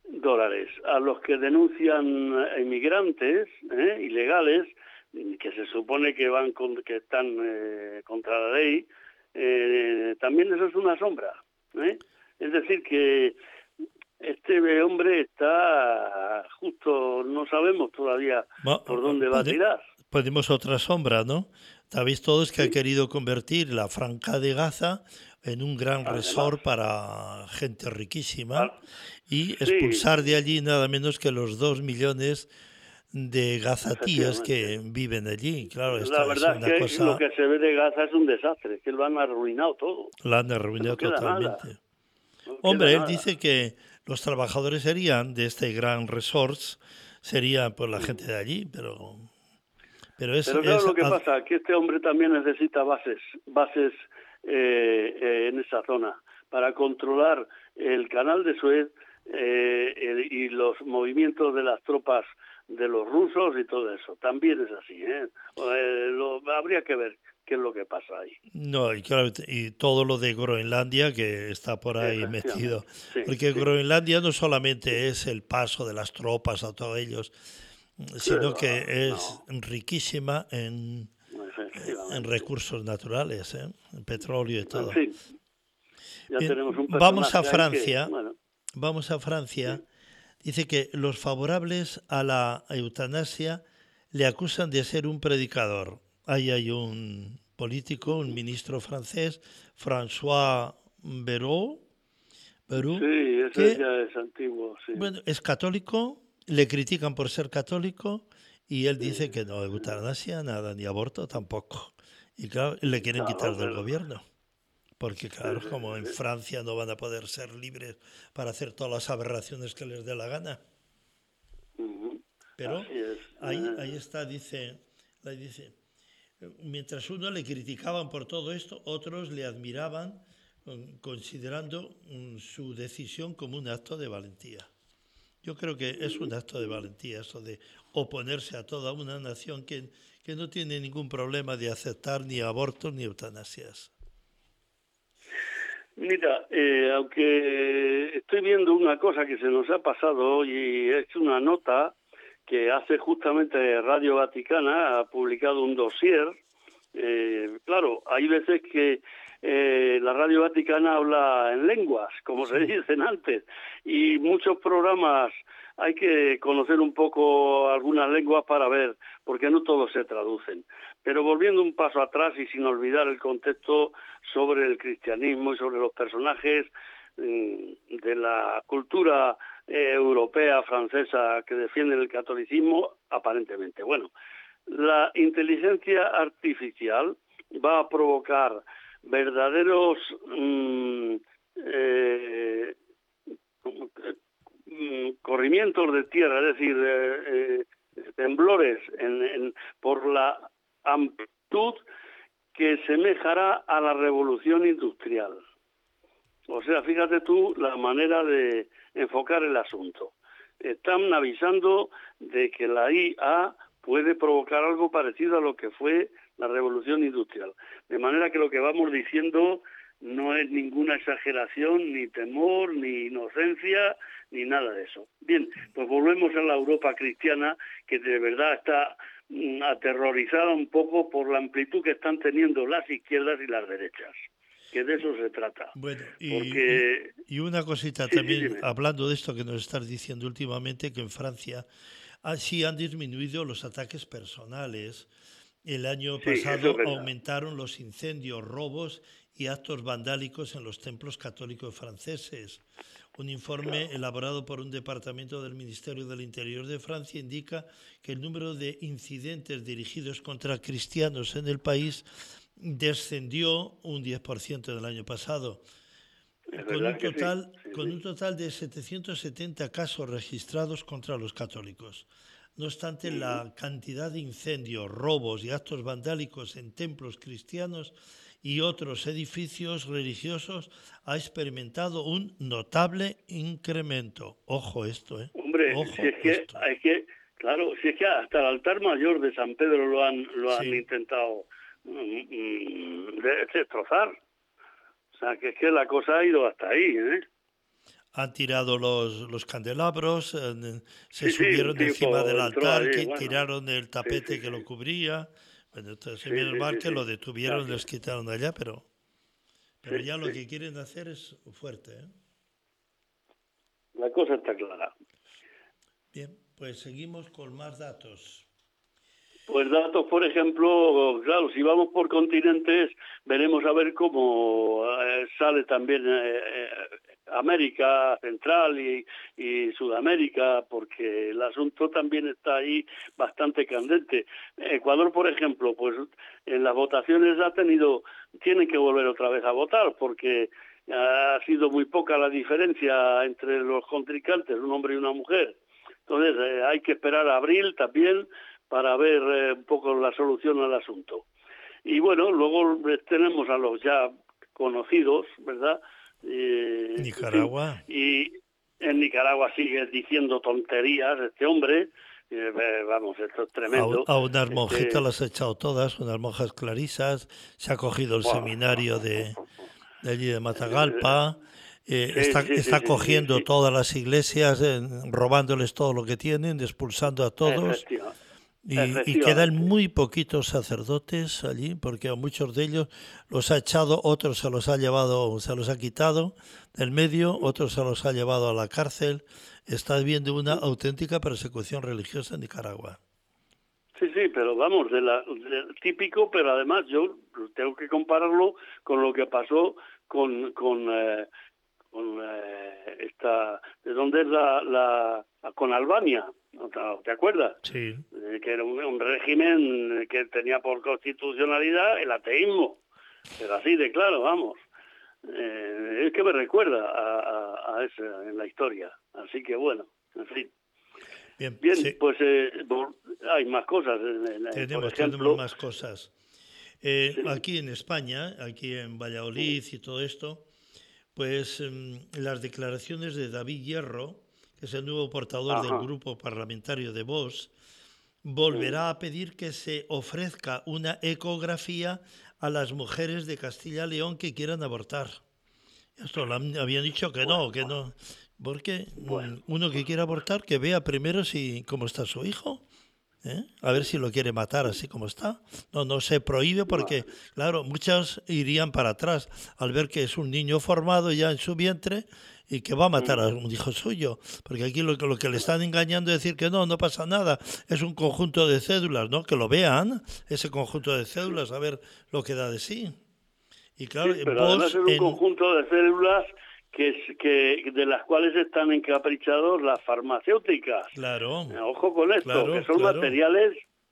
Speaker 3: a los que denuncian a inmigrantes ilegales, que se supone que que están contra la ley, también eso es una sombra. Es decir, que este hombre está justo, no sabemos todavía por dónde va a tirar.
Speaker 2: Ponemos otra sombra, ¿no? Sabéis todos que ha querido convertir la Franja de Gaza en un gran resort para gente riquísima y expulsar de allí nada menos que los 2 millones de gazatíes que viven allí. Claro, esto
Speaker 3: la verdad
Speaker 2: es una
Speaker 3: cosa... lo que se ve de Gaza es un desastre, que lo han arruinado todo.
Speaker 2: Lo han arruinado totalmente. Hombre, él dice que los trabajadores serían de este gran resort, sería por la gente de allí, pero
Speaker 3: claro, lo que pasa es que este hombre también necesita bases en esa zona para controlar el canal de Suez y los movimientos de las tropas de los rusos y todo eso. También es así, habría que ver qué es lo que pasa ahí.
Speaker 2: No, y claro, y todo lo de Groenlandia que está por ahí metido. Porque Groenlandia no solamente es el paso de las tropas a todos ellos, sino que es riquísima en recursos naturales, en petróleo y todo.
Speaker 3: En fin, ya tenemos un
Speaker 2: vamos a Francia. Vamos a Francia. Dice que los favorables a la eutanasia le acusan de ser un predicador. Ahí hay un político, un ministro francés, François Bayrou,
Speaker 3: sí, ese ya es antiguo. Sí.
Speaker 2: Bueno, es católico. Le critican por ser católico y él dice que no, eutanasia, nada, ni aborto tampoco. Y claro, le quieren quitar del gobierno. Porque claro, como en Francia no van a poder ser libres para hacer todas las aberraciones que les dé la gana. Pero ahí está, dice, mientras uno le criticaban por todo esto, otros le admiraban considerando su decisión como un acto de valentía. Yo creo que es un acto de valentía eso de oponerse a toda una nación que no tiene ningún problema de aceptar ni abortos ni eutanasias.
Speaker 3: Mira, aunque estoy viendo una cosa que se nos ha pasado hoy, y es una nota que hace justamente Radio Vaticana, ha publicado un dossier. Claro, hay veces que la Radio Vaticana habla en lenguas, como se dicen antes, y muchos programas hay que conocer un poco algunas lenguas para ver, porque no todos se traducen. Pero volviendo un paso atrás y sin olvidar el contexto sobre el cristianismo y sobre los personajes de la cultura europea, francesa, que defienden el catolicismo, aparentemente. Bueno, la inteligencia artificial va a provocar verdaderos corrimientos de tierra, es decir, temblores por la amplitud que semejará a la revolución industrial. O sea, fíjate tú la manera de enfocar el asunto. Están avisando de que la IA puede provocar algo parecido a lo que fue la revolución industrial. De manera que lo que vamos diciendo no es ninguna exageración, ni temor, ni inocencia, ni nada de eso. Bien, pues volvemos a la Europa cristiana, que de verdad está aterrorizada un poco por la amplitud que están teniendo las izquierdas y las derechas, que de eso se trata.
Speaker 2: Bueno,
Speaker 3: Porque...
Speaker 2: y una cosita
Speaker 3: Sí,
Speaker 2: también,
Speaker 3: dime.
Speaker 2: hablando de esto que nos estás diciendo últimamente, que en Francia sí han disminuido los ataques personales. El año
Speaker 3: Sí, eso
Speaker 2: pasado
Speaker 3: es verdad.
Speaker 2: aumentaron los incendios, robos y actos vandálicos en los templos católicos franceses. Un informe elaborado por un departamento del Ministerio del Interior de Francia indica que el número de incidentes dirigidos contra cristianos en el país descendió un 10% del año pasado,
Speaker 3: Es
Speaker 2: con
Speaker 3: verdad
Speaker 2: un
Speaker 3: que sí.
Speaker 2: total,
Speaker 3: Sí,
Speaker 2: con
Speaker 3: sí.
Speaker 2: un total de 770 casos registrados contra los católicos. No obstante, la cantidad de incendios, robos y actos vandálicos en templos cristianos y otros edificios religiosos ha experimentado un notable incremento. Ojo esto, ¿eh?
Speaker 3: Hombre,
Speaker 2: Ojo
Speaker 3: si es
Speaker 2: esto.
Speaker 3: que, claro, si es que hasta el altar mayor de San Pedro lo han
Speaker 2: Sí.
Speaker 3: intentado destrozar. O sea, que es que la cosa ha ido hasta ahí, ¿eh?
Speaker 2: Han tirado los candelabros, se
Speaker 3: Sí, sí,
Speaker 2: subieron
Speaker 3: un tipo
Speaker 2: encima del
Speaker 3: entró
Speaker 2: altar,
Speaker 3: allí,
Speaker 2: que
Speaker 3: bueno.
Speaker 2: tiraron el tapete
Speaker 3: sí,
Speaker 2: que lo
Speaker 3: sí.
Speaker 2: cubría. Bueno, entonces
Speaker 3: Sí,
Speaker 2: menos
Speaker 3: sí,
Speaker 2: mal
Speaker 3: sí,
Speaker 2: que
Speaker 3: sí.
Speaker 2: lo detuvieron y
Speaker 3: Claro,
Speaker 2: les quitaron de allá, pero
Speaker 3: sí,
Speaker 2: ya lo
Speaker 3: sí.
Speaker 2: que quieren hacer es fuerte, ¿eh?
Speaker 3: La cosa está clara.
Speaker 2: Bien, pues seguimos con más datos.
Speaker 3: Pues datos, por ejemplo, claro, si vamos por continentes, veremos a ver cómo sale también América Central y Sudamérica, porque el asunto también está ahí bastante candente. Ecuador, por ejemplo, pues en las votaciones tienen que volver otra vez a votar, porque ha sido muy poca la diferencia entre los contrincantes, un hombre y una mujer. Entonces hay que esperar a abril también para ver un poco la solución al asunto. Y bueno, luego tenemos a los ya conocidos, ¿verdad?
Speaker 2: Nicaragua.
Speaker 3: En fin, y en Nicaragua sigue diciendo tonterías este hombre. Vamos, esto es tremendo.
Speaker 2: A unas monjitas las ha echado todas, unas monjas clarisas, se ha cogido el
Speaker 3: Buah.
Speaker 2: seminario de allí de Matagalpa,
Speaker 3: Sí.
Speaker 2: está cogiendo todas las iglesias, robándoles todo lo que tienen, expulsando a todos. Y quedan
Speaker 3: Efectivamente.
Speaker 2: muy poquitos sacerdotes allí, porque a muchos de ellos los ha echado, otros se los ha llevado, se los ha quitado del medio, otros se los ha llevado a la cárcel. Está habiendo una auténtica persecución religiosa en Nicaragua.
Speaker 3: Sí, pero vamos, típico, pero además yo tengo que compararlo con lo que pasó con esta, ¿de dónde es con Albania? ¿Te acuerdas?
Speaker 2: Sí.
Speaker 3: Que era un régimen que tenía por constitucionalidad el ateísmo, pero así de claro, vamos. Es que me recuerda a esa en la historia, así que bueno, en fin. Bien,
Speaker 2: sí.
Speaker 3: pues hay más cosas.
Speaker 2: Tenemos más cosas.
Speaker 3: Sí.
Speaker 2: Aquí en España, aquí en Valladolid y todo esto, pues las declaraciones de David Hierro, que es el nuevo portador del grupo parlamentario de Vox, volverá a pedir que se ofrezca una ecografía a las mujeres de Castilla y León que quieran abortar. Esto habían dicho que no. Porque uno que quiera abortar, que vea primero cómo está su hijo, a ver si lo quiere matar así como está. No se prohíbe porque, claro, muchos irían para atrás al ver que es un niño formado ya en su vientre y que va a matar a un hijo suyo. Porque aquí lo que le están engañando es decir que no pasa nada, es un conjunto de cédulas, ¿no? Que lo vean, ese conjunto de cédulas, a ver lo que da de sí. Y claro,
Speaker 3: sí, pero además es un conjunto de células de las cuales están encaprichados las farmacéuticas.
Speaker 2: Claro.
Speaker 3: Ojo con esto, que son materiales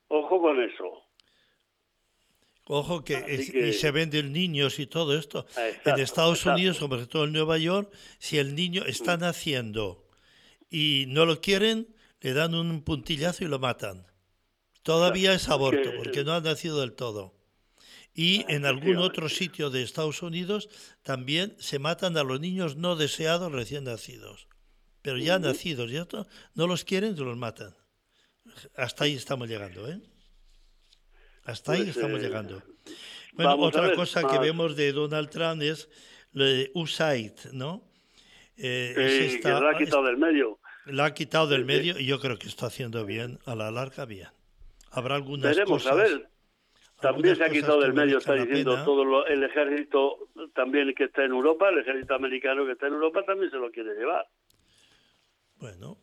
Speaker 3: Ojo con eso.
Speaker 2: Ojo que,
Speaker 3: Así
Speaker 2: y
Speaker 3: que
Speaker 2: se venden niños y todo esto.
Speaker 3: exacto,
Speaker 2: En Estados Unidos,
Speaker 3: exacto.
Speaker 2: sobre todo en Nueva York, si el niño está naciendo y no lo quieren, le dan un puntillazo y lo matan. Todavía es
Speaker 3: Es
Speaker 2: aborto, porque
Speaker 3: que,
Speaker 2: no ha nacido del todo. Y en algún otro
Speaker 3: efectivamente.
Speaker 2: sitio de Estados Unidos también se matan a los niños no deseados recién nacidos. Pero ya
Speaker 3: Ujú.
Speaker 2: nacidos, ya no los quieren, se los matan. Hasta ahí estamos llegando, ¿eh? Hasta ahí
Speaker 3: Pues
Speaker 2: estamos llegando. Bueno,
Speaker 3: vamos a
Speaker 2: otra
Speaker 3: ver,
Speaker 2: cosa que
Speaker 3: más
Speaker 2: vemos de Donald Trump es lo de USAID, ¿no? Es
Speaker 3: que se
Speaker 2: esta,
Speaker 3: la ha quitado del medio.
Speaker 2: la ha quitado
Speaker 3: Sí,
Speaker 2: del
Speaker 3: sí.
Speaker 2: medio y yo creo que está haciendo bien, a la larga bien. Habrá
Speaker 3: Veremos, a ver. También
Speaker 2: algunas
Speaker 3: se ha
Speaker 2: cosas
Speaker 3: quitado
Speaker 2: que
Speaker 3: del medio, está
Speaker 2: merezcan la
Speaker 3: diciendo
Speaker 2: pena.
Speaker 3: todo el ejército también que está en Europa, el ejército americano que está en Europa también se lo quiere llevar.
Speaker 2: Bueno,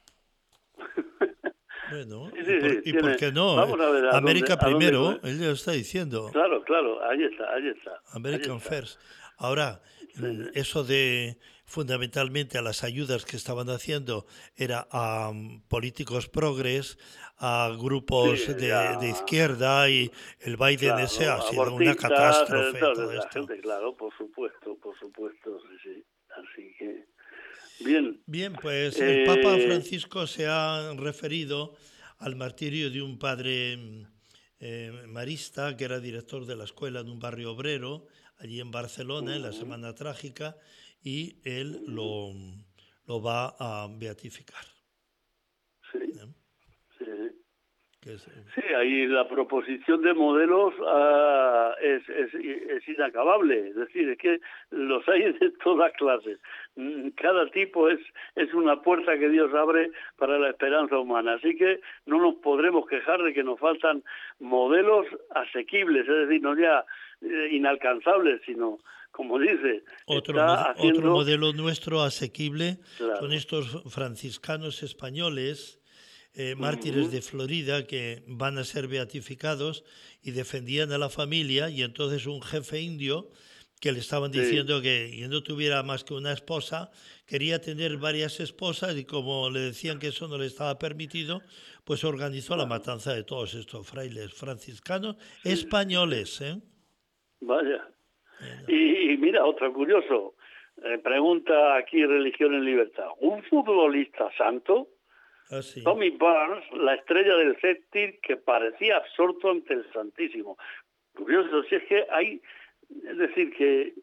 Speaker 2: bueno,
Speaker 3: Sí, sí, sí,
Speaker 2: y por
Speaker 3: tiene.
Speaker 2: qué no?
Speaker 3: Vamos a ver
Speaker 2: América
Speaker 3: a dónde
Speaker 2: primero, él ya lo está diciendo.
Speaker 3: Claro, claro, ahí está, ahí está, ahí
Speaker 2: American
Speaker 3: está.
Speaker 2: First. Ahora,
Speaker 3: Sí, sí.
Speaker 2: eso de fundamentalmente a las ayudas que estaban haciendo era a políticos progres, a
Speaker 3: Sí,
Speaker 2: grupos de
Speaker 3: ya,
Speaker 2: izquierda y el Biden ese ha
Speaker 3: claro,
Speaker 2: sido una
Speaker 3: abortistas,
Speaker 2: catástrofe
Speaker 3: toda
Speaker 2: todo
Speaker 3: la
Speaker 2: esto.
Speaker 3: gente, claro, por supuesto, sí, sí. Así que, bien,
Speaker 2: Bien, pues el Papa
Speaker 3: eh,
Speaker 2: Francisco se ha referido al martirio de un padre marista que era director de la escuela en un barrio obrero, allí en Barcelona, en la
Speaker 3: ujú,
Speaker 2: Semana Trágica, y él
Speaker 3: ujú,
Speaker 2: lo va a beatificar.
Speaker 3: sí,
Speaker 2: ¿Eh?
Speaker 3: sí, sí.
Speaker 2: Que es,
Speaker 3: Sí, ahí la proposición de modelos es inacabable, es decir, es que los hay de todas clases. Cada tipo es una puerta que Dios abre para la esperanza humana, así que no nos podremos quejar de que nos faltan modelos asequibles, es decir, no ya inalcanzables, sino, como dice, está
Speaker 2: otro
Speaker 3: haciendo,
Speaker 2: modelo nuestro asequible son
Speaker 3: claro,
Speaker 2: estos franciscanos españoles, mártires
Speaker 3: ujú,
Speaker 2: de Florida, que van a ser beatificados y defendían a la familia, y entonces un jefe indio que le estaban
Speaker 3: sí,
Speaker 2: diciendo que no tuviera más que una esposa, quería tener varias esposas y como le decían que eso no le estaba permitido, pues organizó la
Speaker 3: claro,
Speaker 2: matanza de todos estos frailes franciscanos
Speaker 3: sí, sí, sí,
Speaker 2: españoles, ¿eh?
Speaker 3: vaya.
Speaker 2: Bueno,
Speaker 3: Y mira, otro curioso, pregunta aquí Religión en Libertad. ¿Un futbolista santo?
Speaker 2: así.
Speaker 3: Tommy Barnes, la estrella del Celtic que parecía absorto ante el Santísimo. Curioso, si es que hay, es decir, que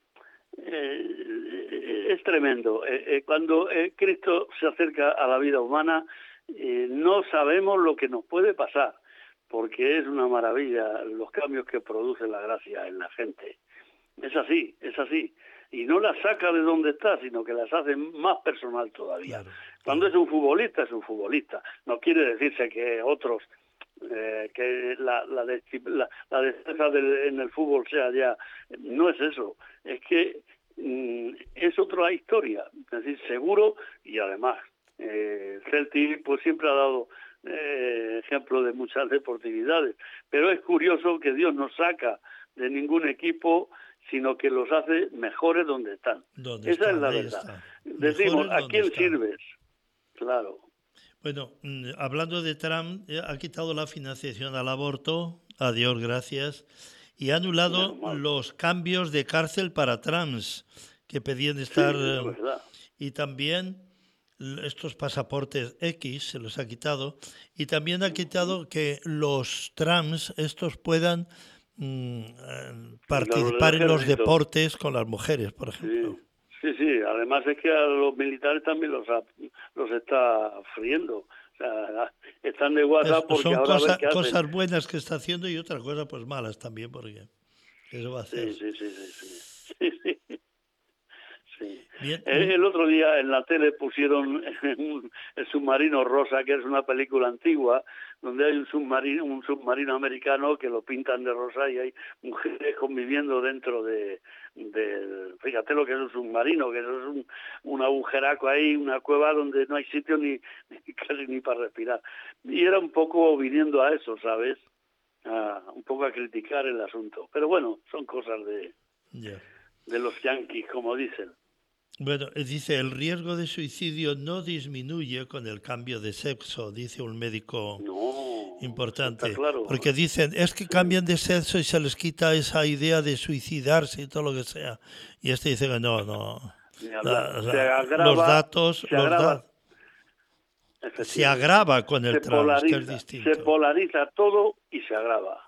Speaker 3: es tremendo. Cuando Cristo se acerca a la vida humana, no sabemos lo que nos puede pasar, porque es una maravilla los cambios que produce la gracia en la gente. Es así, es así. Y no las saca de donde está, sino que las hace más personal todavía.
Speaker 2: Claro,
Speaker 3: Cuando
Speaker 2: claro.
Speaker 3: es un futbolista, es un futbolista. No quiere decirse que otros, que la destreza en el fútbol sea ya... No es eso. Es que es otra historia. Es decir, seguro, y además, Celtic pues siempre ha dado ejemplo de muchas deportividades. Pero es curioso que Dios no saca de ningún equipo, sino que los hace mejores donde están.
Speaker 2: ¿Dónde
Speaker 3: Esa es
Speaker 2: están?
Speaker 3: la
Speaker 2: Ahí
Speaker 3: verdad.
Speaker 2: está.
Speaker 3: Decimos,
Speaker 2: Mejores
Speaker 3: ¿a
Speaker 2: donde
Speaker 3: quién
Speaker 2: están.
Speaker 3: sirves? Claro.
Speaker 2: Bueno, hablando de Trump, ha quitado la financiación al aborto, a Dios gracias, y ha
Speaker 3: Menos
Speaker 2: anulado
Speaker 3: mal.
Speaker 2: los cambios de cárcel para trans que pedían
Speaker 3: Sí,
Speaker 2: estar,
Speaker 3: es verdad.
Speaker 2: y también estos pasaportes X se los ha quitado, y también ha quitado que los trans estos puedan
Speaker 3: Los del
Speaker 2: participar en los
Speaker 3: ejército.
Speaker 2: deportes con las mujeres, por ejemplo.
Speaker 3: Sí, sí, sí. Además es que a los militares también los está friendo. O sea, están de WhatsApp porque
Speaker 2: Son
Speaker 3: ahora a ver qué hacen.
Speaker 2: cosas buenas que está haciendo y otra cosa pues malas también, porque eso va a hacer.
Speaker 3: Sí, sí, sí, sí, sí. Sí, sí. Sí.
Speaker 2: Bien,
Speaker 3: El otro día en la tele pusieron El submarino rosa, que es una película antigua, donde hay un submarino americano que lo pintan de rosa y hay mujeres conviviendo dentro fíjate lo que es un submarino, que eso es un agujeraco ahí, una cueva donde no hay sitio ni casi ni para respirar. Y era un poco viniendo a eso, ¿sabes? Un poco a criticar el asunto. Pero bueno, son cosas
Speaker 2: ya.
Speaker 3: de los yanquis, como dicen.
Speaker 2: Bueno, dice, el riesgo de suicidio no disminuye con el cambio de sexo, dice un médico
Speaker 3: No,
Speaker 2: Importante.
Speaker 3: Está claro.
Speaker 2: Porque dicen, es que cambian de sexo y se les quita esa idea de suicidarse y todo lo que sea. Y dice que no.
Speaker 3: Ni hablar.
Speaker 2: Los datos... Se agrava con el trans, que es distinto.
Speaker 3: Se polariza todo y se agrava.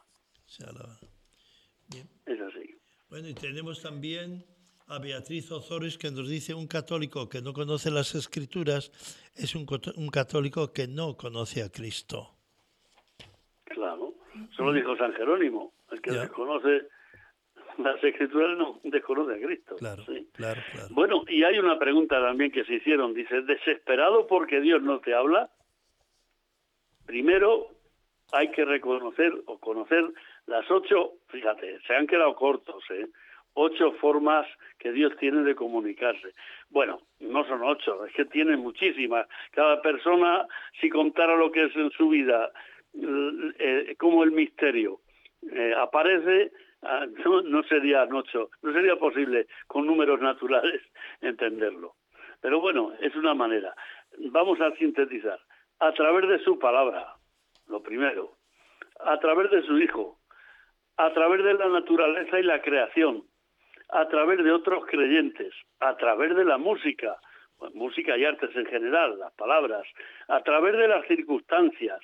Speaker 2: Bien.
Speaker 3: Es así.
Speaker 2: Bueno, y tenemos también a Beatriz Ozores, que nos dice: un católico que no conoce las Escrituras es un católico que no conoce a Cristo.
Speaker 3: Claro, eso lo dijo San Jerónimo. El que desconoce las Escrituras no desconoce a Cristo.
Speaker 2: Claro,
Speaker 3: sí.
Speaker 2: claro.
Speaker 3: Bueno, y hay una pregunta también que se hicieron. Dice, ¿desesperado porque Dios no te habla? Primero hay que reconocer o conocer las 8, fíjate, se han quedado cortos, 8 formas que Dios tiene de comunicarse. Bueno, no son 8, es que tiene muchísimas. Cada persona, si contara lo que es en su vida, como el misterio aparece, no sería 8, no sería posible con números naturales entenderlo. Pero bueno, es una manera. Vamos a sintetizar. A través de su palabra, lo primero. A través de su Hijo. A través de la naturaleza y la creación. A través de otros creyentes. A través de la música. Pues, música y artes en general, las palabras. A través de las circunstancias.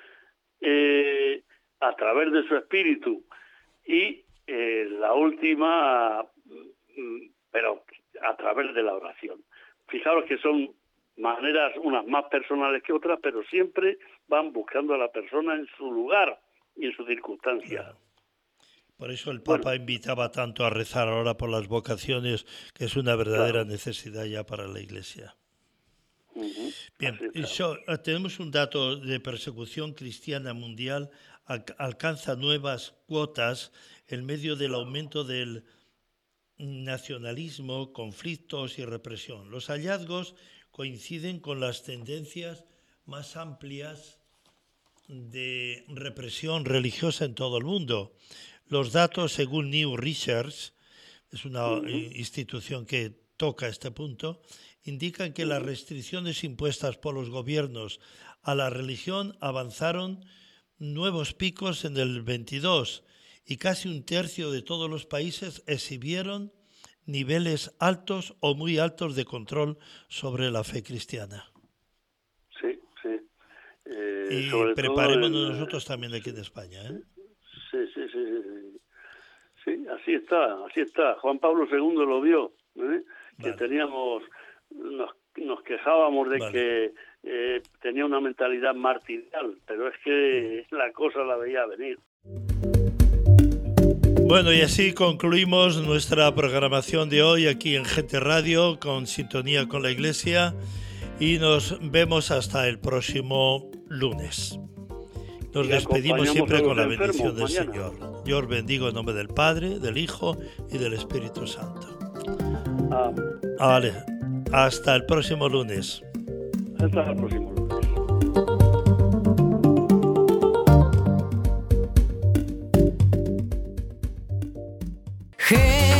Speaker 3: A través de su espíritu. Y la última, pero a través de la oración. Fijaros que son maneras, unas más personales que otras, pero siempre van buscando a la persona en su lugar y en su circunstancia.
Speaker 2: Claro. Por eso el Papa invitaba tanto a rezar ahora por las vocaciones, que es una verdadera necesidad ya para la Iglesia. Bien, tenemos un dato de persecución cristiana mundial, alcanza nuevas cuotas en medio del aumento del nacionalismo, conflictos y represión. Los hallazgos coinciden con las tendencias más amplias de represión religiosa en todo el mundo. Los datos, según New Research, es una institución que toca este punto, indican que las restricciones impuestas por los gobiernos a la religión avanzaron nuevos picos en el 22 y casi un tercio de todos los países exhibieron niveles altos o muy altos de control sobre la fe cristiana.
Speaker 3: Sí.
Speaker 2: Y preparémonos nosotros también aquí en España.
Speaker 3: Sí, así está. Juan Pablo II lo vio, que teníamos, nos quejábamos de que tenía una mentalidad martirial, pero es que la cosa la veía venir.
Speaker 2: Bueno, y así concluimos nuestra programación de hoy aquí en Gente Radio, con sintonía con la Iglesia, y nos vemos hasta el próximo lunes. Nos despedimos siempre con la bendición del Señor. Yo os bendigo en nombre del Padre, del Hijo y del Espíritu Santo. Vale, hasta el próximo lunes.
Speaker 3: Hasta el próximo lunes.
Speaker 1: Hey.